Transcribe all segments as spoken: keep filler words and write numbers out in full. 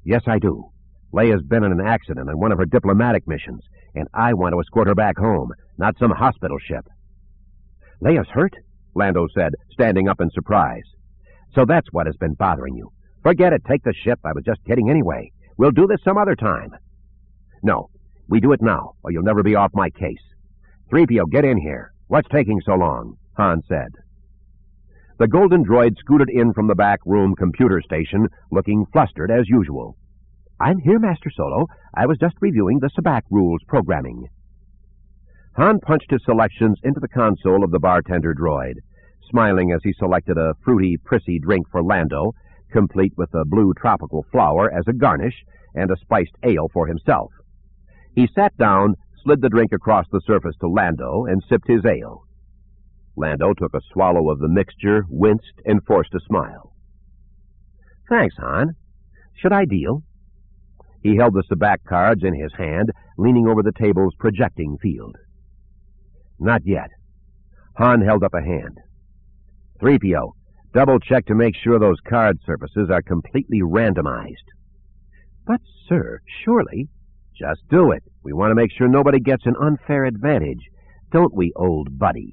Yes, I do. Leia's been in an accident on one of her diplomatic missions, and I want to escort her back home, not some hospital ship. Leia's hurt? Lando said, standing up in surprise. So that's what has been bothering you. Forget it, take the ship. I was just kidding anyway. We'll do this some other time. No, we do it now, or you'll never be off my case. three P O, get in here. What's taking so long? Han said. The golden droid scooted in from the back room computer station, looking flustered as usual. I'm here, Master Solo. I was just reviewing the Sabacc rules programming. Han punched his selections into the console of the bartender droid, smiling as he selected a fruity, prissy drink for Lando, complete with a blue tropical flower as a garnish and a spiced ale for himself. He sat down, slid the drink across the surface to Lando, and sipped his ale. Lando took a swallow of the mixture, winced, and forced a smile. Thanks, Han. Should I deal? He held the Sabacc cards in his hand, leaning over the table's projecting field. Not yet. Han held up a hand. three P O, double-check to make sure those card surfaces are completely randomized. But, sir, surely... Just do it. We want to make sure nobody gets an unfair advantage. Don't we, old buddy?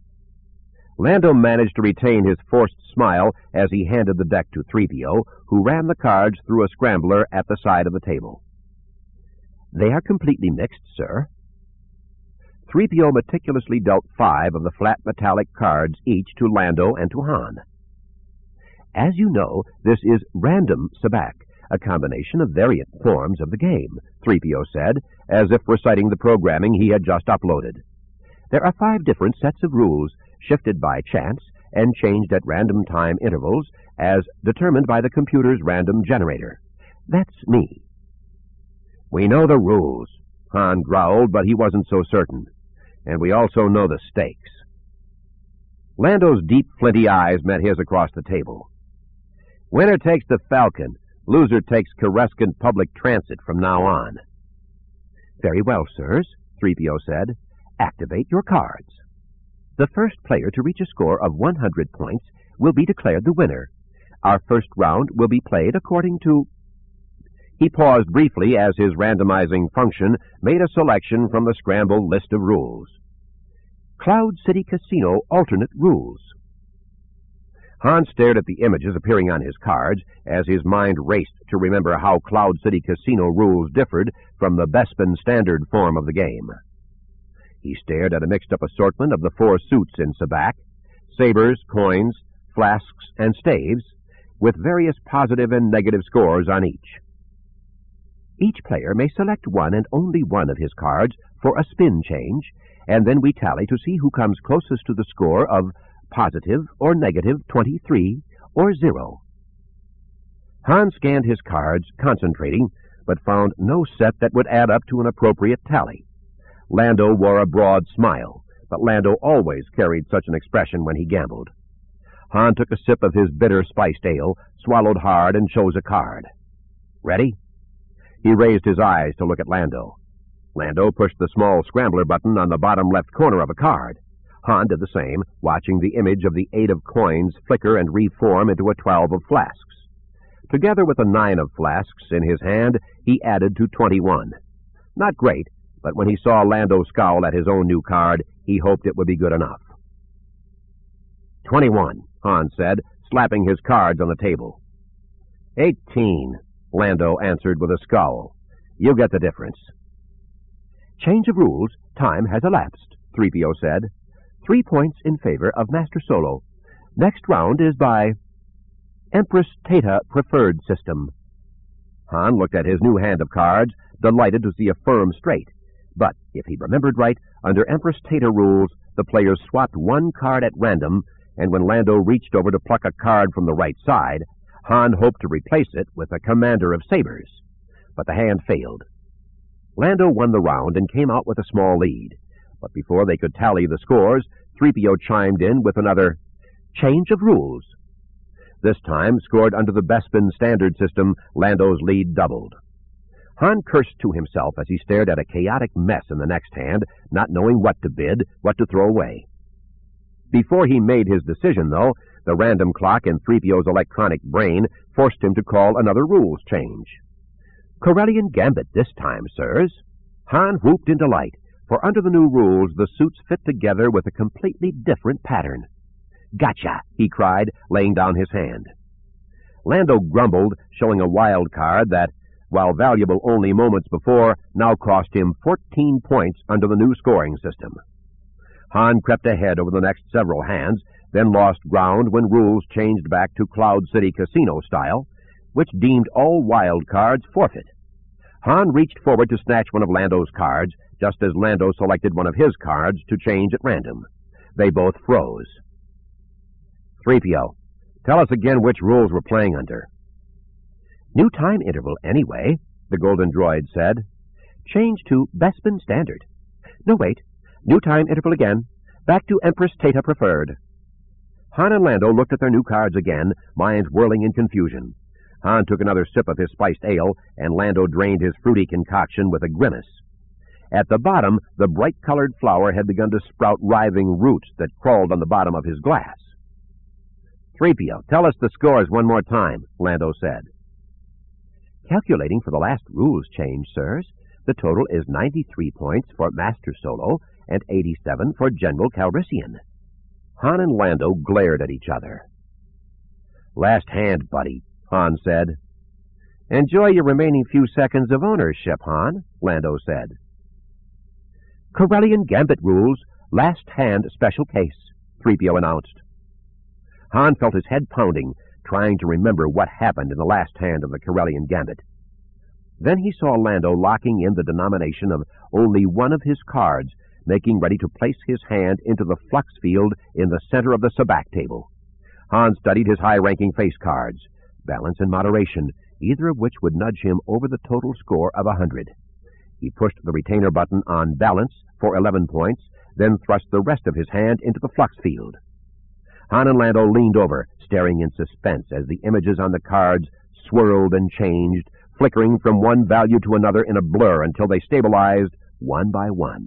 Lando managed to retain his forced smile as he handed the deck to three P O, who ran the cards through a scrambler at the side of the table. They are completely mixed, sir. three P O meticulously dealt five of the flat metallic cards each to Lando and to Han. As you know, this is random Sabacc, a combination of variant forms of the game, three P O said, as if reciting the programming he had just uploaded. There are five different sets of rules, shifted by chance and changed at random time intervals as determined by the computer's random generator. That's me. We know the rules, Han growled, but he wasn't so certain. And we also know the stakes. Lando's deep, flinty eyes met his across the table. Winner takes the Falcon. Loser takes Coruscant Public Transit from now on. Very well, sirs, three P O said. Activate your cards. The first player to reach a score of one hundred points will be declared the winner. Our first round will be played according to... He paused briefly as his randomizing function made a selection from the scrambled list of rules. Cloud City Casino alternate rules. Han stared at the images appearing on his cards as his mind raced to remember how Cloud City Casino rules differed from the Bespin standard form of the game. He stared at a mixed-up assortment of the four suits in Sabacc, sabers, coins, flasks, and staves, with various positive and negative scores on each. Each player may select one and only one of his cards for a spin change, and then we tally to see who comes closest to the score of positive or negative twenty-three or zero. Han scanned his cards, concentrating, but found no set that would add up to an appropriate tally. Lando wore a broad smile, but Lando always carried such an expression when he gambled. Han took a sip of his bitter spiced ale, swallowed hard, and chose a card. Ready? He raised his eyes to look at Lando. Lando pushed the small scrambler button on the bottom left corner of a card. Han did the same, watching the image of the eight of coins flicker and reform into a twelve of flasks. Together with a nine of flasks in his hand, he added to twenty-one. Not great, but when he saw Lando scowl at his own new card, he hoped it would be good enough. Twenty-one, Han said, slapping his cards on the table. Eighteen, Lando answered with a scowl. You get the difference. Change of rules. Time has elapsed, three P O said. Three points in favor of Master Solo. Next round is by Empress Teta Preferred System. Han looked at his new hand of cards, delighted to see a firm straight. But, if he remembered right, under Empress Teta rules, the players swapped one card at random, and when Lando reached over to pluck a card from the right side, Han hoped to replace it with a Commander of Sabers. But the hand failed. Lando won the round and came out with a small lead. But before they could tally the scores, three P O chimed in with another change of rules. This time, scored under the Bespin standard system, Lando's lead doubled. Han cursed to himself as he stared at a chaotic mess in the next hand, not knowing what to bid, what to throw away. Before he made his decision, though, the random clock in three P O's electronic brain forced him to call another rules change. Corellian Gambit this time, sirs. Han whooped in delight, for under the new rules the suits fit together with a completely different pattern. Gotcha, he cried, laying down his hand. Lando grumbled, showing a wild card that, while valuable only moments before, now cost him fourteen points under the new scoring system. Han crept ahead over the next several hands, then lost ground when rules changed back to Cloud City Casino style, which deemed all wild cards forfeit. Han reached forward to snatch one of Lando's cards, just as Lando selected one of his cards to change at random. They both froze. three P O, tell us again which rules we're playing under. New time interval, anyway, the Golden Droid said. Change to Bespin Standard. No, wait. New time interval again. Back to Empress Tata Preferred. Han and Lando looked at their new cards again, minds whirling in confusion. Han took another sip of his spiced ale, and Lando drained his fruity concoction with a grimace. At the bottom, the bright-colored flower had begun to sprout writhing roots that crawled on the bottom of his glass. three P O, tell us the scores one more time, Lando said. Calculating for the last rules change, sirs, the total is ninety-three points for Master Solo and eighty-seven for General Calrissian. Han and Lando glared at each other. Last hand, buddy, Han said. Enjoy your remaining few seconds of ownership, Han, Lando said. Corellian Gambit rules, last hand special case, three P O announced. Han felt his head pounding, trying to remember what happened in the last hand of the Corellian Gambit. Then he saw Lando locking in the denomination of only one of his cards, making ready to place his hand into the flux field in the center of the sabacc table. Han studied his high-ranking face cards, balance and moderation, either of which would nudge him over the total score of a hundred. He pushed the retainer button on balance for eleven points, then thrust the rest of his hand into the flux field. Han and Lando leaned over, staring in suspense as the images on the cards swirled and changed, flickering from one value to another in a blur until they stabilized one by one.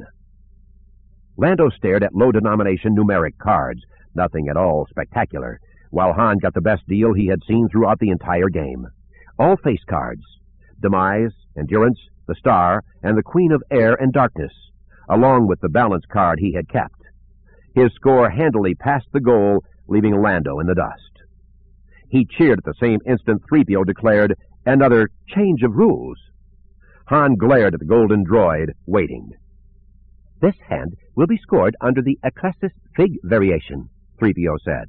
Lando stared at low-denomination numeric cards, nothing at all spectacular, while Han got the best deal he had seen throughout the entire game. All face cards, Demise, Endurance, the Star, and the Queen of Air and Darkness, along with the balance card he had kept. His score handily passed the goal, leaving Lando in the dust. He cheered at the same instant three P O declared, another change of rules. Han glared at the Golden Droid, waiting. This hand will be scored under the Eclessis Fig variation, three P O said.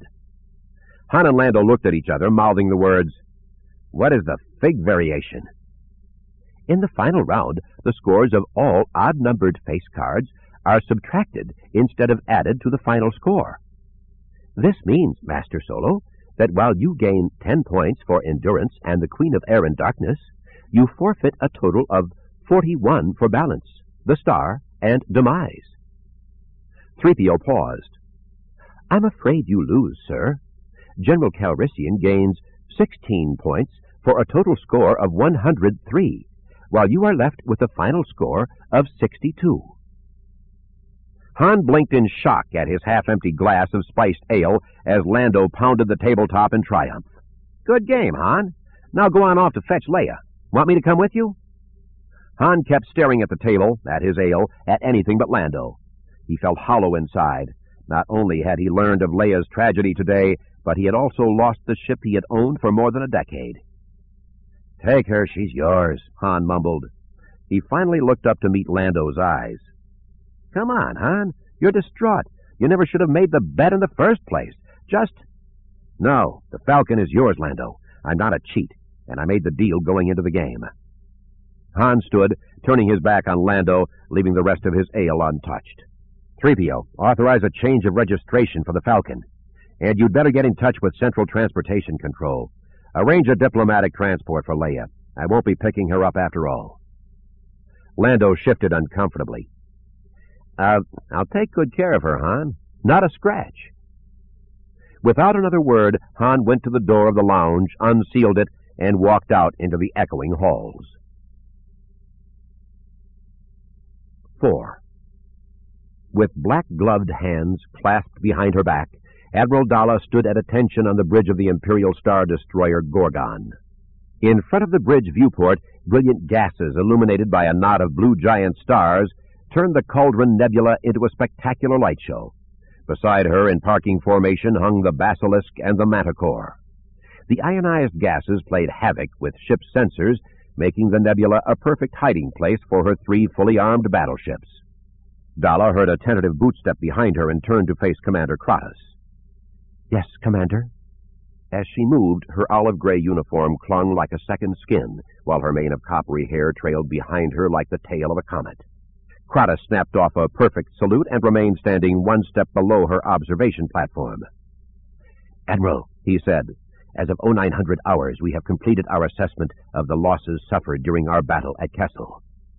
Han and Lando looked at each other, mouthing the words, What is the Fig variation? In the final round, the scores of all odd-numbered face cards are subtracted instead of added to the final score. This means, Master Solo, that while you gain ten points for Endurance and the Queen of Air and Darkness, you forfeit a total of forty-one for Balance, the Star, and Demise. three P O paused. I'm afraid you lose, sir. General Calrissian gains sixteen points for a total score of one hundred three, while you are left with a final score of sixty-two. Han blinked in shock at his half-empty glass of spiced ale as Lando pounded the tabletop in triumph. Good game, Han. Now go on off to fetch Leia. Want me to come with you? Han kept staring at the table, at his ale, at anything but Lando. He felt hollow inside. Not only had he learned of Leia's tragedy today, but he had also lost the ship he had owned for more than a decade. Take her, she's yours, Han mumbled. He finally looked up to meet Lando's eyes. Come on, Han. You're distraught. You never should have made the bet in the first place. Just... No, the Falcon is yours, Lando. I'm not a cheat, and I made the deal going into the game. Han stood, turning his back on Lando, leaving the rest of his ale untouched. three P O, authorize a change of registration for the Falcon. And you'd better get in touch with Central Transportation Control. Arrange a diplomatic transport for Leia. I won't be picking her up after all. Lando shifted uncomfortably. Uh, I'll take good care of her, Han. Not a scratch. Without another word, Han went to the door of the lounge, unsealed it, and walked out into the echoing halls. Four. With black-gloved hands clasped behind her back, Admiral Dalla stood at attention on the bridge of the Imperial Star Destroyer Gorgon. In front of the bridge viewport, brilliant gases illuminated by a knot of blue giant stars turned the Cauldron Nebula into a spectacular light show. Beside her, in parking formation, hung the Basilisk and the Manticore. The ionized gases played havoc with ship's sensors, making the nebula a perfect hiding place for her three fully armed battleships. Dalla heard a tentative bootstep behind her and turned to face Commander Kratos. "Yes, Commander." As she moved, her olive-gray uniform clung like a second skin, while her mane of coppery hair trailed behind her like the tail of a comet. Kratos snapped off a perfect salute and remained standing one step below her observation platform. "Admiral," he said, "as of oh nine hundred hours, we have completed our assessment of the losses suffered during our battle at Kessel."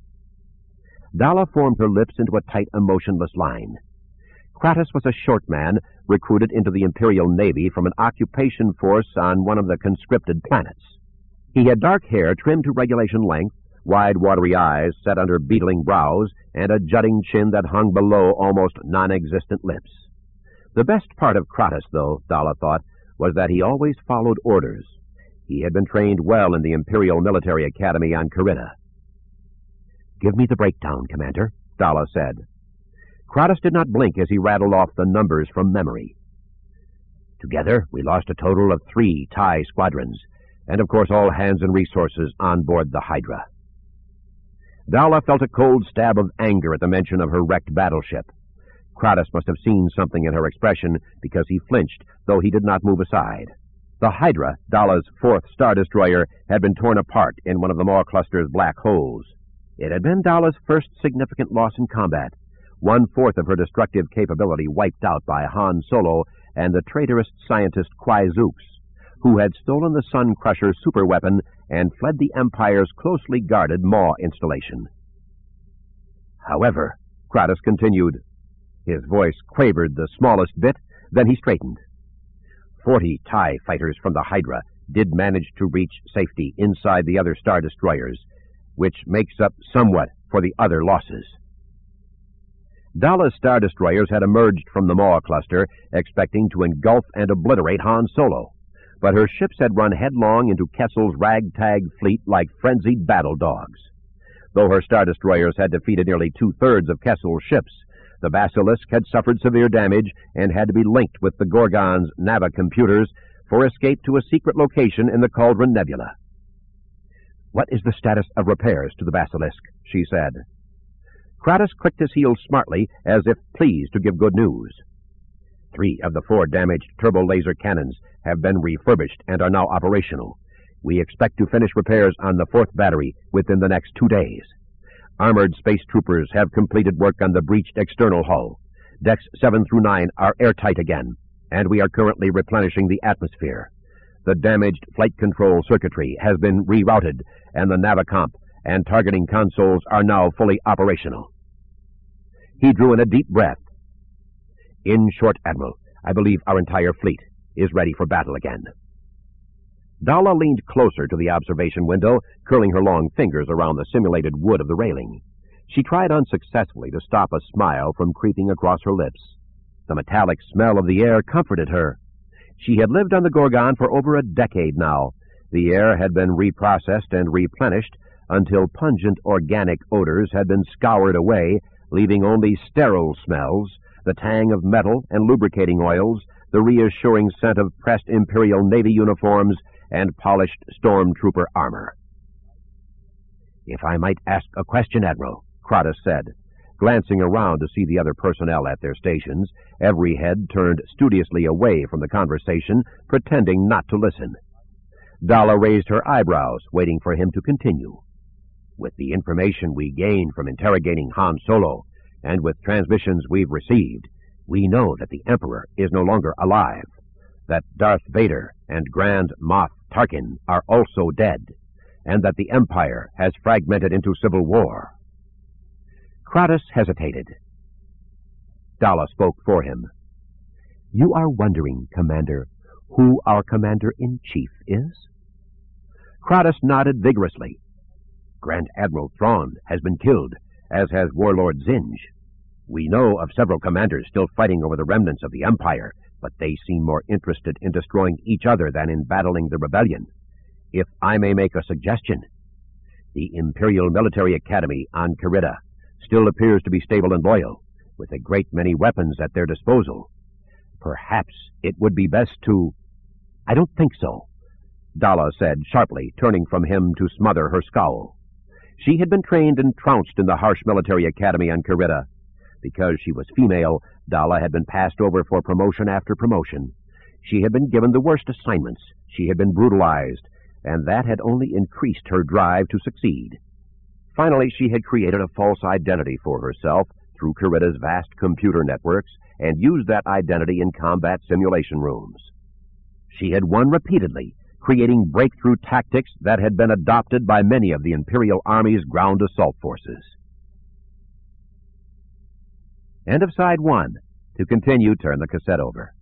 Dalla formed her lips into a tight, emotionless line. Kratos was a short man, recruited into the Imperial Navy from an occupation force on one of the conscripted planets. He had dark hair trimmed to regulation length, wide, watery eyes set under beetling brows, and a jutting chin that hung below almost non-existent lips. The best part of Kratos, though, Dalla thought, was that he always followed orders. He had been trained well in the Imperial Military Academy on Carida. "Give me the breakdown, Commander," Dalla said. Kratos did not blink as he rattled off the numbers from memory. "Together, we lost a total of three TIE squadrons, and of course all hands and resources on board the Hydra." Dalla felt a cold stab of anger at the mention of her wrecked battleship. Kratos must have seen something in her expression, because he flinched, though he did not move aside. The Hydra, Dalla's fourth Star Destroyer, had been torn apart in one of the Maw Cluster's black holes. It had been Dalla's first significant loss in combat, one-fourth of her destructive capability wiped out by Han Solo and the traitorous scientist Kwai Zooks, who had stolen the Sun Crusher superweapon and fled the Empire's closely guarded Maw installation. "However," Kratos continued. His voice quavered the smallest bit, then he straightened. Forty TIE fighters from the Hydra did manage to reach safety inside the other Star Destroyers, which makes up somewhat for the other losses. Dalla's Star Destroyers had emerged from the Maw Cluster, expecting to engulf and obliterate Han Solo, but her ships had run headlong into Kessel's ragtag fleet like frenzied battle dogs. Though her Star Destroyers had defeated nearly two-thirds of Kessel's ships, the Basilisk had suffered severe damage and had to be linked with the Gorgon's Nava computers for escape to a secret location in the Cauldron Nebula. "What is the status of repairs to the Basilisk?" she said. Kratos clicked his heels smartly, as if pleased to give good news. Three of the four damaged turbo-laser cannons have been refurbished and are now operational. We expect to finish repairs on the fourth battery within the next two days. Armored space troopers have completed work on the breached external hull. Decks seven through nine are airtight again, and we are currently replenishing the atmosphere. The damaged flight control circuitry has been rerouted, and the Navicomp and targeting consoles are now fully operational. He drew in a deep breath. "In short, Admiral, I believe our entire fleet is ready for battle again." Dalla leaned closer to the observation window, curling her long fingers around the simulated wood of the railing. She tried unsuccessfully to stop a smile from creeping across her lips. The metallic smell of the air comforted her. She had lived on the Gorgon for over a decade now. The air had been reprocessed and replenished until pungent organic odors had been scoured away, leaving only sterile smells, the tang of metal and lubricating oils, the reassuring scent of pressed Imperial Navy uniforms, and polished stormtrooper armor. "If I might ask a question, Admiral," Kratos said, glancing around to see the other personnel at their stations, every head turned studiously away from the conversation, pretending not to listen. Dalla raised her eyebrows, waiting for him to continue. "With the information we gained from interrogating Han Solo, and with transmissions we've received, we know that the Emperor is no longer alive, that Darth Vader and Grand Moff Tarkin are also dead, and that the Empire has fragmented into civil war." Kratos hesitated. Dalla spoke for him. "You are wondering, Commander, who our Commander-in-Chief is?" Kratos nodded vigorously. "Grand Admiral Thrawn has been killed, as has Warlord Zinj. We know of several commanders still fighting over the remnants of the Empire, but they seem more interested in destroying each other than in battling the rebellion. If I may make a suggestion, the Imperial Military Academy on Kyrita still appears to be stable and loyal, with a great many weapons at their disposal. Perhaps it would be best to... I don't think so, Dalla said sharply, turning from him to smother her scowl. She had been trained and trounced in the harsh military academy on Kyrita. Because she was female, Dalla had been passed over for promotion after promotion. She had been given the worst assignments. She had been brutalized, and that had only increased her drive to succeed. Finally, she had created a false identity for herself through Kyrita's vast computer networks and used that identity in combat simulation rooms. She had won repeatedly, creating breakthrough tactics that had been adopted by many of the Imperial Army's ground assault forces. End of side one. To continue, turn the cassette over.